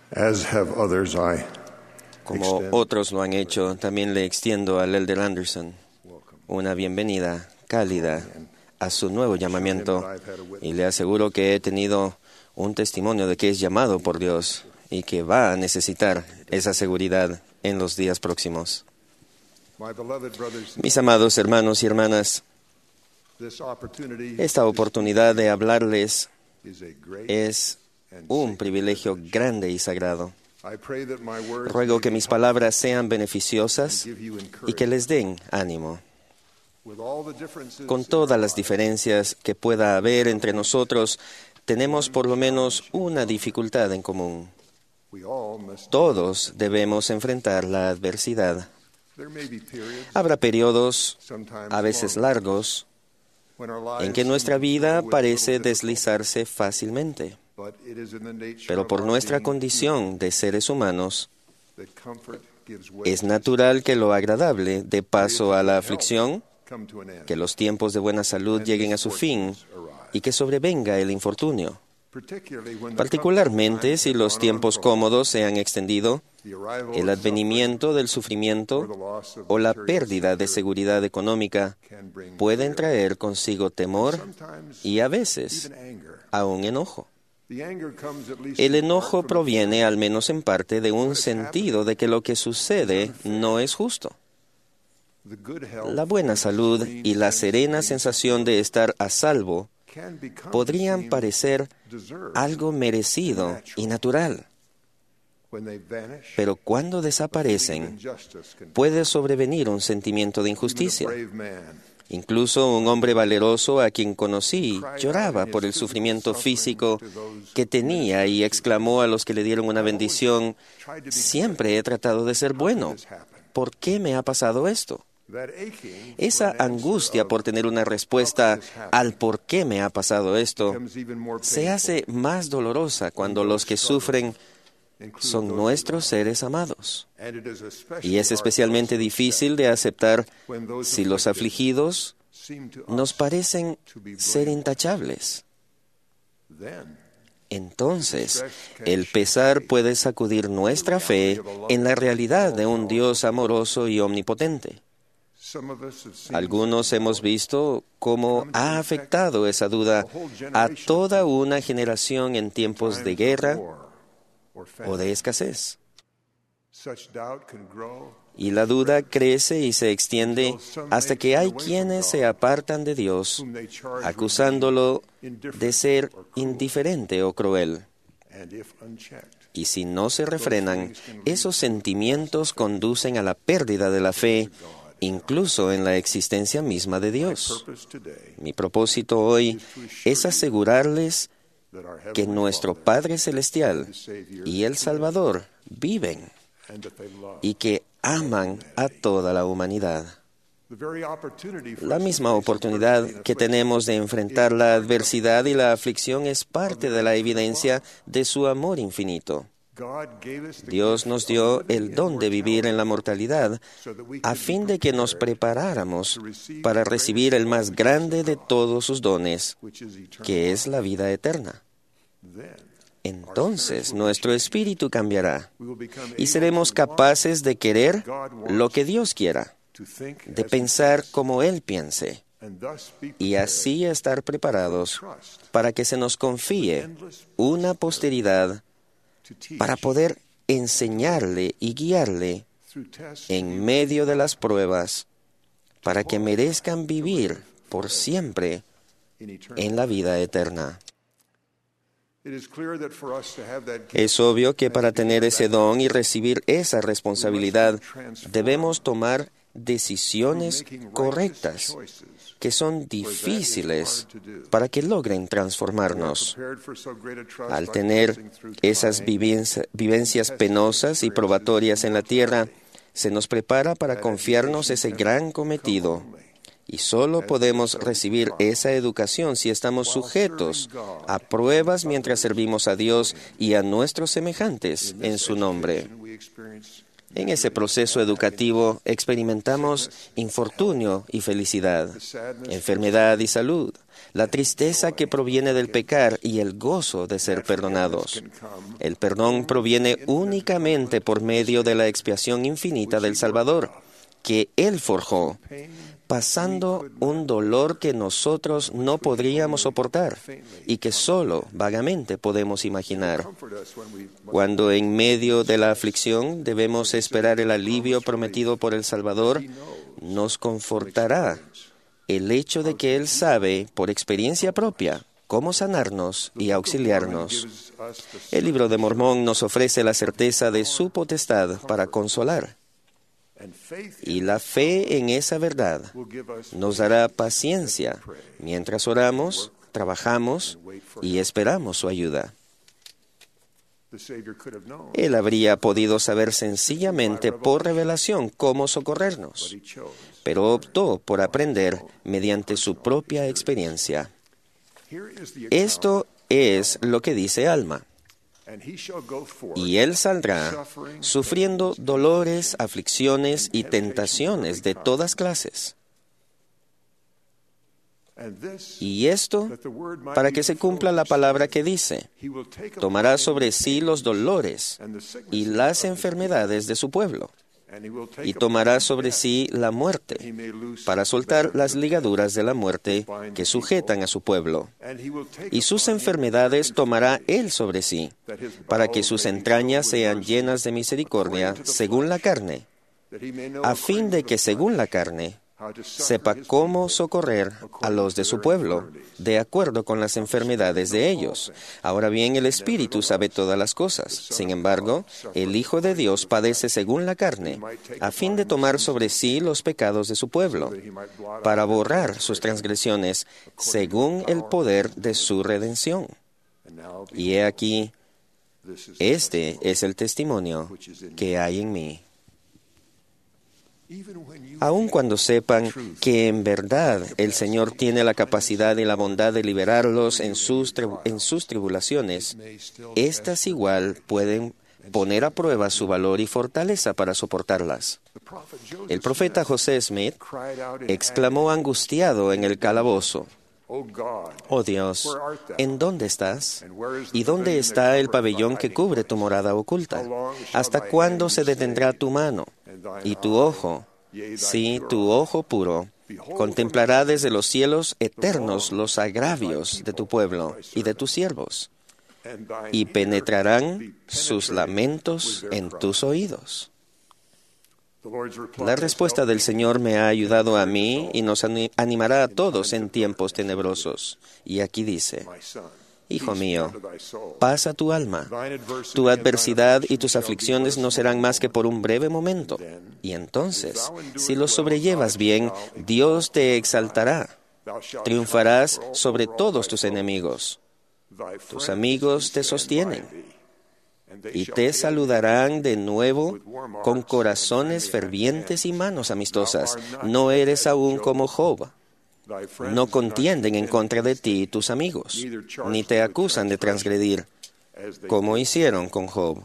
As have others, I Como extend otros lo han hecho, también le extiendo al Elder Anderson una bienvenida cálida a su nuevo llamamiento y le aseguro que he tenido un testimonio de que es llamado por Dios y que va a necesitar esa seguridad en los días próximos. my beloved brothers and Mis amados hermanos y hermanas, this opportunity esta oportunidad de hablarles is a great es and un sacred privilegio privilege. grande y sagrado. I pray that my words Ruego may que be mis helpful palabras sean and beneficiosas give you y que les encouragement. den ánimo. With all the differences Con in todas our las lives, diferencias que pueda haber entre nosotros, tenemos por lo menos una dificultad en común. we all must Todos debemos enfrentar la adversidad. There may be periods, Habrá periodos, sometimes a veces long, largos, when our lives en que seem nuestra to vida flow with parece little difficulty, deslizarse fácilmente. but it is in the nature Pero of por our nuestra being condición de seres humanos, that comfort gives way es to natural que lo agradable dé paso a la aflicción, come to an end, que los tiempos de buena salud lleguen a su fin y que sobrevenga el infortunio. particularly when the Particularmente comfortable si times los have tiempos gone on cómodos se han extendido, the arrival el of advenimiento del suffering or sufrimiento the loss of o la material pérdida de security seguridad económica can bring pueden fear, traer consigo temor sometimes y a veces even anger. aún enojo. The anger comes at least El in part enojo from the proviene, feeling al menos en parte, de un sentido de que lo que sucede no es justo. the good health La buena and salud serene y la sense of serena being sensación de estar a salvo can become podrían seem parecer deserved algo merecido y natural, when they vanish. pero cuando a feeling of desaparecen, injustice can puede sobrevenir un sentimiento de even a injusticia. brave man Incluso un hombre valeroso a quien conocí lloraba por el sufrimiento físico que tenía y exclamó a los que le dieron una bendición: siempre he tratado de ser bueno. ¿Por qué me ha pasado esto? that aching Esa for an answer angustia of por tener una respuesta al por qué me ha pasado esto becomes even more se painful, hace más dolorosa cuando los que sufren including son those nuestros seres amados. and it is especially Y es hard especialmente for us to difícil de aceptar accept when those si los afflicted afligidos seem to nos us parecen to be ser blameless. intachables. Then Entonces, el pesar puede sacudir nuestra fe en la realidad de un Dios amoroso y omnipotente. some of us have seen Algunos hemos visto cómo ha afectado esa duda a toda una generación en tiempos de times of guerra war or o famine. de escasez. Such doubt can grow Y la duda crece y se extiende hasta que hay quienes se apartan de Dios, whom they charge with acusándolo being indifferent de ser or cruel. indiferente o cruel. And if unchecked, Y si no se refrenan, esos sentimientos conducen a la pérdida de la fe, incluso en la existencia misma de Dios. purpose today Mi propósito hoy es asegurarles that our que Heavenly nuestro Father Padre Celestial and Savior y el Salvador viven and that they love. y que aman a toda la humanidad. The very opportunity for La us to misma face oportunidad adversity and que affliction tenemos de enfrentar la adversidad y la aflicción es parte de la evidencia de su amor infinito. God gave us the Dios gift nos of dio living el don de vivir en la mortalidad so that we a could fin be de que nos prepared preparáramos to receive para the recibir el más greatest grande de of God, todos sus dones, which is eternal que es life. la vida eterna. Then Entonces nuestro espíritu cambiará we will become y able seremos to want capaces de querer God wants, lo que Dios quiera, to think de as He pensar thinks, como Él piense and thus be y prepared así estar preparados for trust para que se nos confíe endless una posteridad to teach para poder enseñarle y guiarle through tests en medio de las pruebas para que merezcan vivir por siempre in eternity. en la vida eterna. It is clear that for us to have that gift Es obvio que and para to be tener under ese that don y recibir esa responsabilidad transformed debemos tomar through decisiones making righteous correctas choices, que son difíciles para que logren transformarnos. prepared for so great a trust Al like tener passing through esas trying vivencias penosas y probatorias en la tierra, se nos prepara para confiarnos ese gran cometido. Y solo podemos recibir esa educación si estamos sujetos a pruebas mientras servimos a Dios y a nuestros semejantes en su nombre. we experience En ese proceso educativo experimentamos infortunio y felicidad, enfermedad y salud, la tristeza que proviene del pecar y el gozo de ser perdonados. El perdón proviene únicamente por medio de la expiación infinita del Salvador, que Él forjó, pasando un dolor que nosotros no podríamos soportar y que solo vagamente podemos imaginar. Cuando en medio de la aflicción debemos esperar el alivio prometido por el Salvador, nos confortará el hecho de que Él sabe, por experiencia propia, cómo sanarnos y auxiliarnos. El Libro de Mormón nos ofrece la certeza de su potestad para consolar. Y la fe en esa verdad nos dará paciencia mientras oramos, trabajamos y esperamos su ayuda. Él habría podido saber sencillamente por revelación cómo socorrernos, pero optó por aprender mediante su propia experiencia. Esto es lo que dice Alma. Y él saldrá sufriendo dolores, aflicciones y tentaciones de todas clases. Y esto para que se cumpla la palabra que dice: tomará sobre sí los dolores y las enfermedades de su pueblo, y tomará sobre sí la muerte, para soltar las ligaduras de la muerte que sujetan a su pueblo. Y sus enfermedades tomará él sobre sí, para que sus entrañas sean llenas de misericordia según la carne, a fin de que según la carne sepa cómo socorrer a los de su pueblo, de acuerdo con las enfermedades de ellos. Ahora bien, el Espíritu sabe todas las cosas. Sin embargo, el Hijo de Dios padece según la carne, a fin de tomar sobre sí los pecados de su pueblo, para borrar sus transgresiones, según el poder de su redención. Y he aquí, este es el testimonio que hay en mí. Aun cuando sepan que en verdad el Señor tiene la capacidad y la bondad de liberarlos en sus tribulaciones, éstas igual pueden poner a prueba su valor y fortaleza para soportarlas. El profeta José Smith exclamó angustiado en el calabozo: «Oh Dios, ¿en dónde estás? ¿Y dónde está el pabellón que cubre tu morada oculta? ¿Hasta cuándo se detendrá tu mano? Y tu ojo, sí, tu ojo puro, contemplará desde los cielos eternos los agravios de tu pueblo y de tus siervos, y penetrarán sus lamentos en tus oídos». La respuesta del Señor me ha ayudado a mí y nos animará a todos en tiempos tenebrosos. Y aquí dice: «Hijo mío, paz a tu alma. Tu adversidad y tus aflicciones no serán más que por un breve momento. Y entonces, si los sobrellevas bien, Dios te exaltará. Triunfarás sobre todos tus enemigos. Tus amigos te sostienen y te saludarán de nuevo con corazones fervientes y manos amistosas. No eres aún como Job. No contienden en contra de ti tus amigos, ni te acusan de transgredir, como hicieron con Job.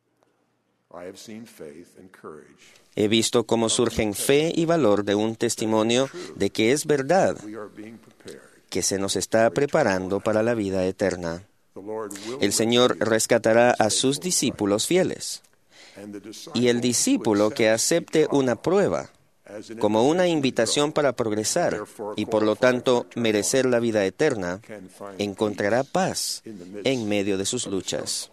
He visto cómo surgen fe y valor de un testimonio de que es verdad, que se nos está preparando para la vida eterna. El Señor rescatará a sus discípulos fieles, y el discípulo que acepte una prueba como una invitación para progresar y por lo tanto merecer la vida eterna, encontrará paz en medio de sus luchas.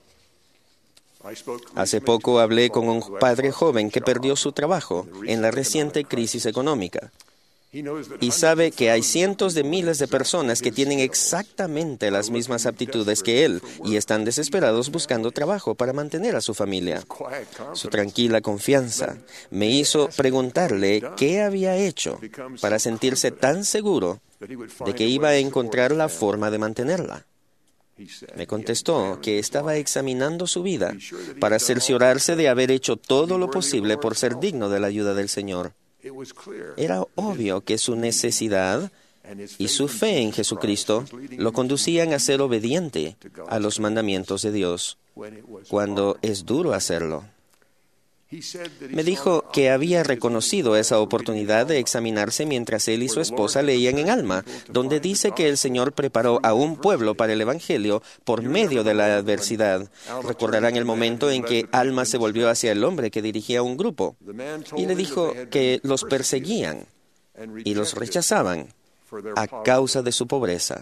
Hace poco hablé con un padre joven que perdió su trabajo en la reciente crisis económica. Y sabe que hay cientos de miles de personas que tienen exactamente las mismas aptitudes que él y están desesperados buscando trabajo para mantener a su familia. Su tranquila confianza me hizo preguntarle qué había hecho para sentirse tan seguro de que iba a encontrar la forma de mantenerla. Me contestó que estaba examinando su vida para cerciorarse de haber hecho todo lo posible por ser digno de la ayuda del Señor. Era obvio que su necesidad y su fe en Jesucristo lo conducían a ser obediente a los mandamientos de Dios, cuando es duro hacerlo. Me dijo que había reconocido esa oportunidad de examinarse mientras él y su esposa leían en Alma, donde dice que el Señor preparó a un pueblo para el Evangelio por medio de la adversidad. Recordarán el momento en que Alma se volvió hacia el hombre que dirigía un grupo y le dijo que los perseguían y los rechazaban a causa de su pobreza.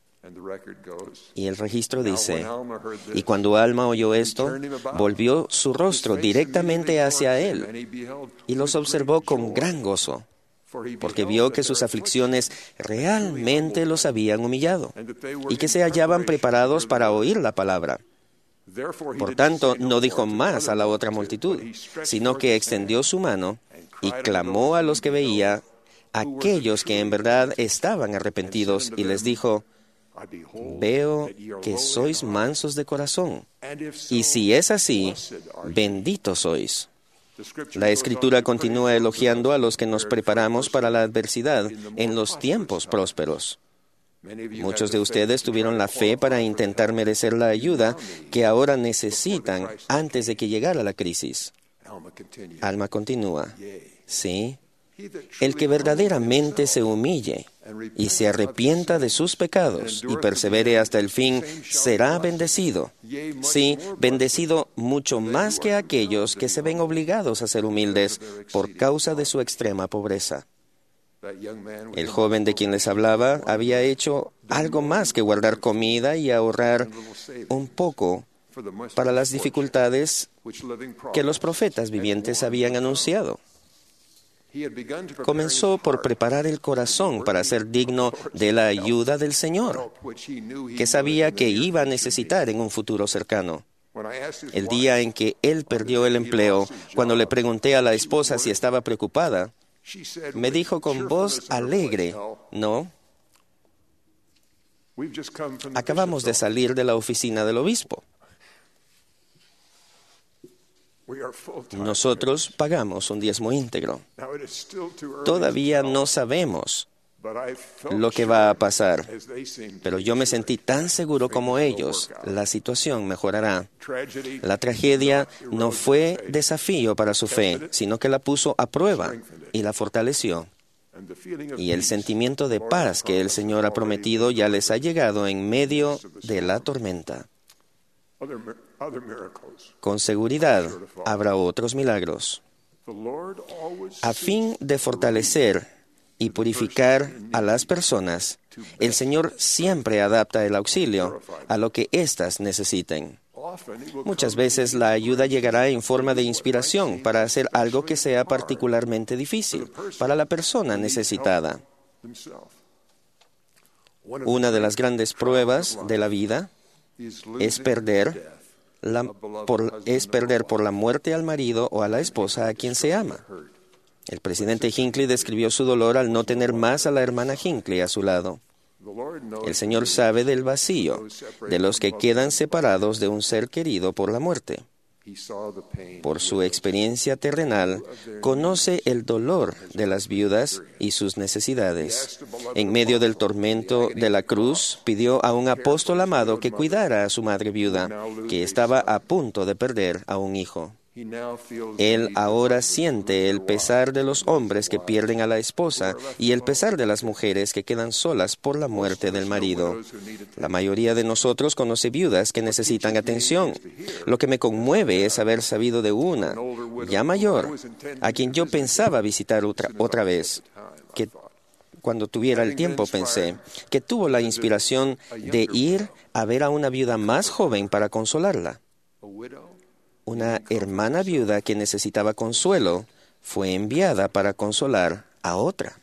Y el registro dice, y cuando Alma oyó esto, volvió su rostro directamente hacia él y los observó con gran gozo, porque vio que sus aflicciones realmente los habían humillado y que se hallaban preparados para oír la palabra. Por tanto, no dijo más a la otra multitud, sino que extendió su mano y clamó a los que veía, aquellos que en verdad estaban arrepentidos, y les dijo, veo que sois mansos de corazón, y si es así, benditos sois. La Escritura continúa elogiando a los que nos preparamos para la adversidad en los tiempos prósperos. Muchos de ustedes tuvieron la fe para intentar merecer la ayuda que ahora necesitan antes de que llegara la crisis. Alma continúa. Sí, el que verdaderamente se humille y se arrepienta de sus pecados y persevere hasta el fin, será bendecido. Sí, bendecido mucho más que aquellos que se ven obligados a ser humildes por causa de su extrema pobreza. El joven de quien les hablaba había hecho algo más que guardar comida y ahorrar un poco para las dificultades que los profetas vivientes habían anunciado. Comenzó por preparar el corazón para ser digno de la ayuda del Señor, que sabía que iba a necesitar en un futuro cercano. El día en que él perdió el empleo, cuando le pregunté a la esposa si estaba preocupada, me dijo con voz alegre, no, acabamos de salir de la oficina del obispo. Nosotros pagamos un diezmo íntegro. Todavía no sabemos lo que va a pasar, pero yo me sentí tan seguro como ellos. La situación mejorará. La tragedia no fue desafío para su fe, sino que la puso a prueba y la fortaleció. Y el sentimiento de paz que el Señor ha prometido ya les ha llegado en medio de la tormenta. Con seguridad habrá otros milagros. A fin de fortalecer y purificar a las personas, el Señor siempre adapta el auxilio a lo que éstas necesiten. Muchas veces la ayuda llegará en forma de inspiración para hacer algo que sea particularmente difícil para la persona necesitada. Una de las grandes pruebas de la vida es perder por la muerte al marido o a la esposa a quien se ama. El presidente Hinckley describió su dolor al no tener más a la hermana Hinckley a su lado. El Señor sabe del vacío de los que quedan separados de un ser querido por la muerte. Por su experiencia terrenal, conoce el dolor de las viudas y sus necesidades. En medio del tormento de la cruz, pidió a un apóstol amado que cuidara a su madre viuda, que estaba a punto de perder a un hijo. Él ahora siente el pesar de los hombres que pierden a la esposa y el pesar de las mujeres que quedan solas por la muerte del marido. La mayoría de nosotros conoce viudas que necesitan atención. Lo que me conmueve es haber sabido de una, ya mayor, a quien yo pensaba visitar otra vez, que cuando tuviera el tiempo pensé, que tuvo la inspiración de ir a ver a una viuda más joven para consolarla. Una hermana viuda que necesitaba consuelo fue enviada para consolar a otra.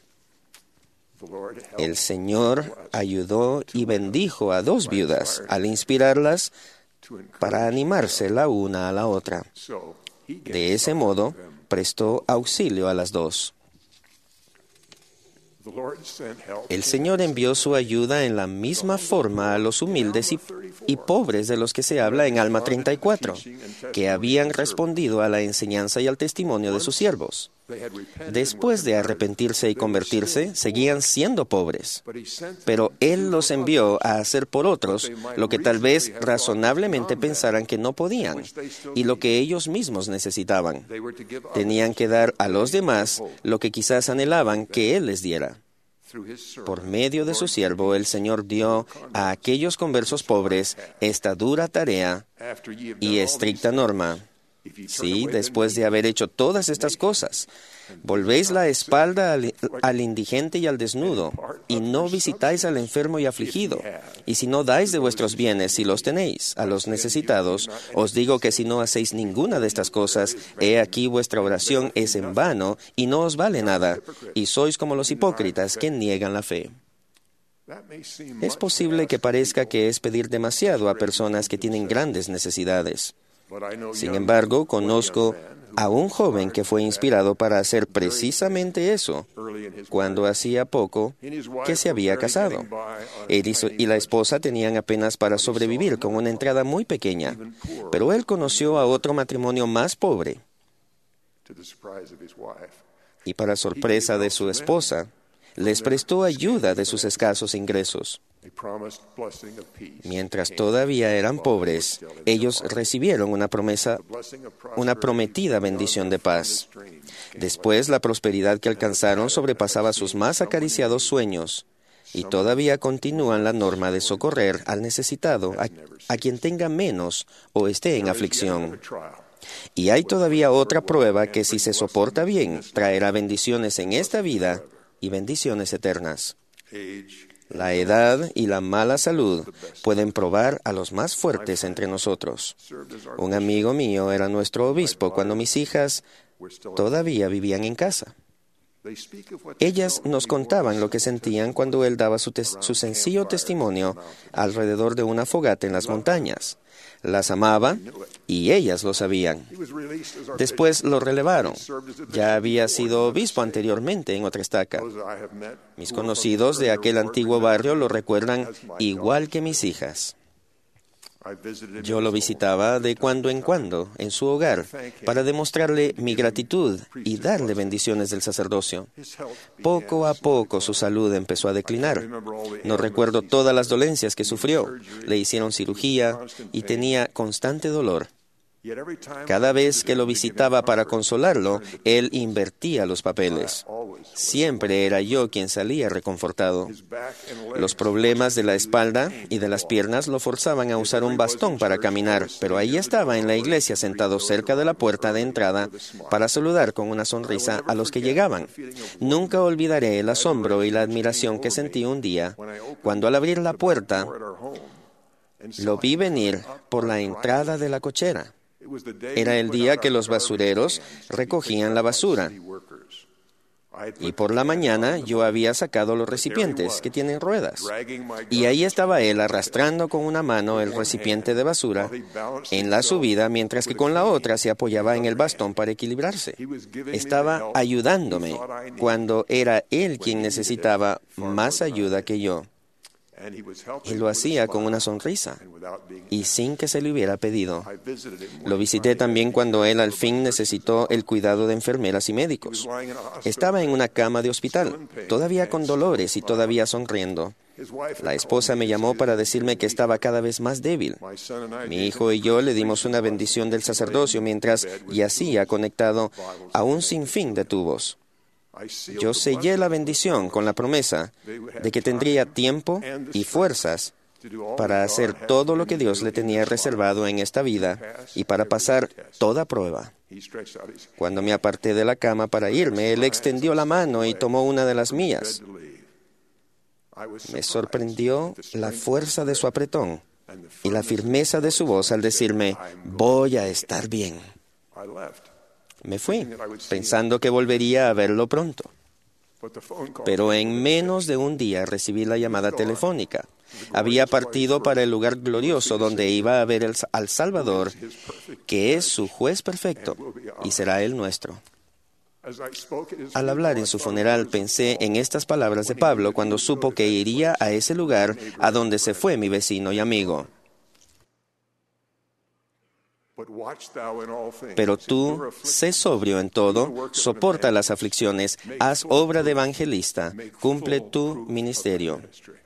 El Señor ayudó y bendijo a dos viudas al inspirarlas para animarse la una a la otra. De ese modo, prestó auxilio a las dos. El Señor envió su ayuda en la misma forma a los humildes y pobres de los que se habla en Alma 34, que habían respondido a la enseñanza y al testimonio de sus siervos. Después de arrepentirse y convertirse, seguían siendo pobres. Pero Él los envió a hacer por otros lo que tal vez razonablemente pensaran que no podían y lo que ellos mismos necesitaban. Tenían que dar a los demás lo que quizás anhelaban que Él les diera. Por medio de su siervo, el Señor dio a aquellos conversos pobres esta dura tarea y estricta norma. Sí, después de haber hecho todas estas cosas, volvéis la espalda al indigente y al desnudo, y no visitáis al enfermo y afligido. Y si no dais de vuestros bienes, si los tenéis, a los necesitados, os digo que si no hacéis ninguna de estas cosas, he aquí vuestra oración es en vano y no os vale nada, y sois como los hipócritas que niegan la fe. Es posible que parezca que es pedir demasiado a personas que tienen grandes necesidades. Sin embargo, conozco a un joven que fue inspirado para hacer precisamente eso cuando hacía poco que se había casado. Él y la esposa tenían apenas para sobrevivir con una entrada muy pequeña, pero él conoció a otro matrimonio más pobre y para sorpresa de su esposa, les prestó ayuda de sus escasos ingresos. Mientras todavía eran pobres, ellos recibieron una prometida bendición de paz. Después, la prosperidad que alcanzaron sobrepasaba sus más acariciados sueños, y todavía continúan la norma de socorrer al necesitado, a quien tenga menos o esté en aflicción. Y hay todavía otra prueba que, si se soporta bien, traerá bendiciones en esta vida y bendiciones eternas. La edad y la mala salud pueden probar a los más fuertes entre nosotros. Un amigo mío era nuestro obispo cuando mis hijas todavía vivían en casa. Ellas nos contaban lo que sentían cuando él daba su sencillo testimonio alrededor de una fogata en las montañas. Las amaba y ellas lo sabían. Después lo relevaron. Ya había sido obispo anteriormente en otra estaca. Mis conocidos de aquel antiguo barrio lo recuerdan igual que mis hijas. Yo lo visitaba de cuando en cuando en su hogar para demostrarle mi gratitud y darle bendiciones del sacerdocio. Poco a poco su salud empezó a declinar. No recuerdo todas las dolencias que sufrió. Le hicieron cirugía y tenía constante dolor. Cada vez que lo visitaba para consolarlo, él invertía los papeles. Siempre era yo quien salía reconfortado. Los problemas de la espalda y de las piernas lo forzaban a usar un bastón para caminar, pero ahí estaba en la iglesia sentado cerca de la puerta de entrada para saludar con una sonrisa a los que llegaban. Nunca olvidaré el asombro y la admiración que sentí un día cuando al abrir la puerta lo vi venir por la entrada de la cochera. Era el día que los basureros recogían la basura. Y por la mañana yo había sacado los recipientes que tienen ruedas. Y ahí estaba él arrastrando con una mano el recipiente de basura en la subida, mientras que con la otra se apoyaba en el bastón para equilibrarse. Estaba ayudándome cuando era él quien necesitaba más ayuda que yo. Y lo hacía con una sonrisa y sin que se le hubiera pedido. Lo visité también cuando él al fin necesitó el cuidado de enfermeras y médicos. Estaba en una cama de hospital, todavía con dolores y todavía sonriendo. La esposa me llamó para decirme que estaba cada vez más débil. Mi hijo y yo le dimos una bendición del sacerdocio mientras yacía conectado a un sinfín de tubos. Yo sellé la bendición con la promesa de que tendría tiempo y fuerzas para hacer todo lo que Dios le tenía reservado en esta vida y para pasar toda prueba. Cuando me aparté de la cama para irme, él extendió la mano y tomó una de las mías. Me sorprendió la fuerza de su apretón y la firmeza de su voz al decirme, voy a estar bien. Me fui, pensando que volvería a verlo pronto. Pero en menos de un día recibí la llamada telefónica. Había partido para el lugar glorioso donde iba a ver al Salvador, que es su juez perfecto y será el nuestro. Al hablar en su funeral pensé en estas palabras de Pablo cuando supo que iría a ese lugar a donde se fue mi vecino y amigo. But watch thou in all things, Pero tú, endure affliction, sé sobrio en todo, soporta las aflicciones, haz obra de evangelista, cumple tu ministerio,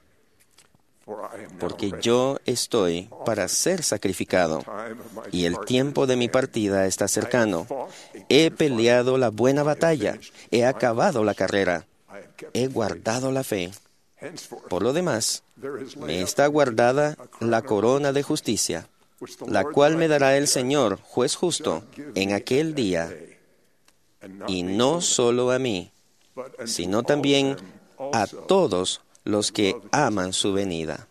porque yo estoy para ser sacrificado, y el tiempo de mi partida está cercano. He peleado la buena batalla, he acabado la carrera, he guardado la fe. Por lo demás, me está guardada la corona de justicia, la cual me dará el Señor, juez justo, en aquel día, y no solo a mí, sino también a todos los que aman su venida.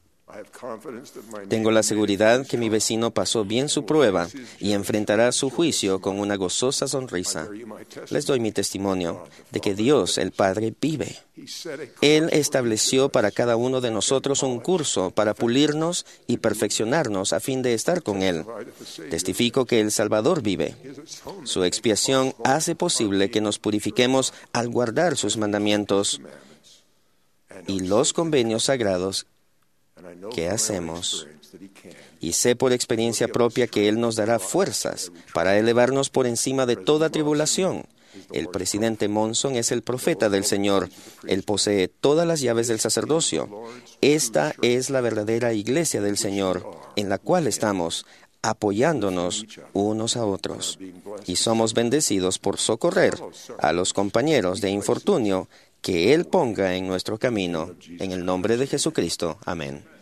Tengo la seguridad que mi vecino pasó bien su prueba y enfrentará su juicio con una gozosa sonrisa. Les doy mi testimonio de que Dios, el Padre, vive. Él estableció para cada uno de nosotros un curso para pulirnos y perfeccionarnos a fin de estar con Él. Testifico que el Salvador vive. Su expiación hace posible que nos purifiquemos al guardar sus mandamientos y los convenios sagrados que hacemos. Y sé por experiencia propia que Él nos dará fuerzas para elevarnos por encima de toda tribulación. El presidente Monson es el profeta del Señor. Él posee todas las llaves del sacerdocio. Esta es la verdadera iglesia del Señor, en la cual estamos apoyándonos unos a otros. Y somos bendecidos por socorrer a los compañeros de infortunio que Él ponga en nuestro camino. En el nombre de Jesucristo. Amén.